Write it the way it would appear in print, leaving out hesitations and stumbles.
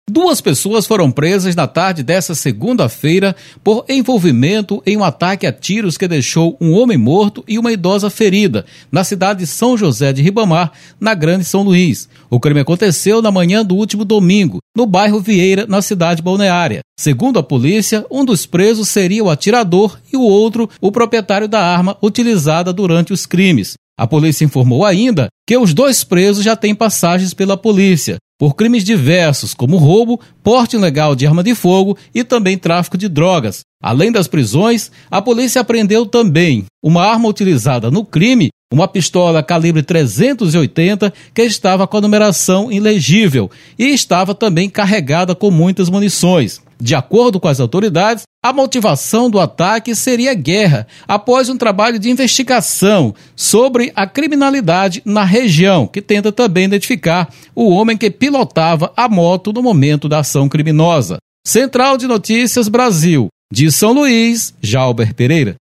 Duas pessoas foram presas na tarde desta segunda-feira por envolvimento em um ataque a tiros que deixou um homem morto e uma idosa ferida na cidade de São José de Ribamar, na Grande São Luís. O crime aconteceu na manhã do último domingo, no bairro Vieira, na cidade balneária. Segundo a polícia, um dos presos seria o atirador e o outro o proprietário da arma utilizada durante os crimes. A polícia informou ainda que os dois presos já têm passagens pela polícia por crimes diversos, como roubo, porte ilegal de arma de fogo e também tráfico de drogas. Além das prisões, a polícia apreendeu também uma arma utilizada no crime, uma pistola calibre 380 que estava com a numeração ilegível e estava também carregada com muitas munições. De acordo com as autoridades, a motivação do ataque seria guerra, após um trabalho de investigação sobre a criminalidade na região, que tenta também identificar o homem que pilotava a moto no momento da ação criminosa. Central de Notícias Brasil, de São Luís, Jalber Pereira.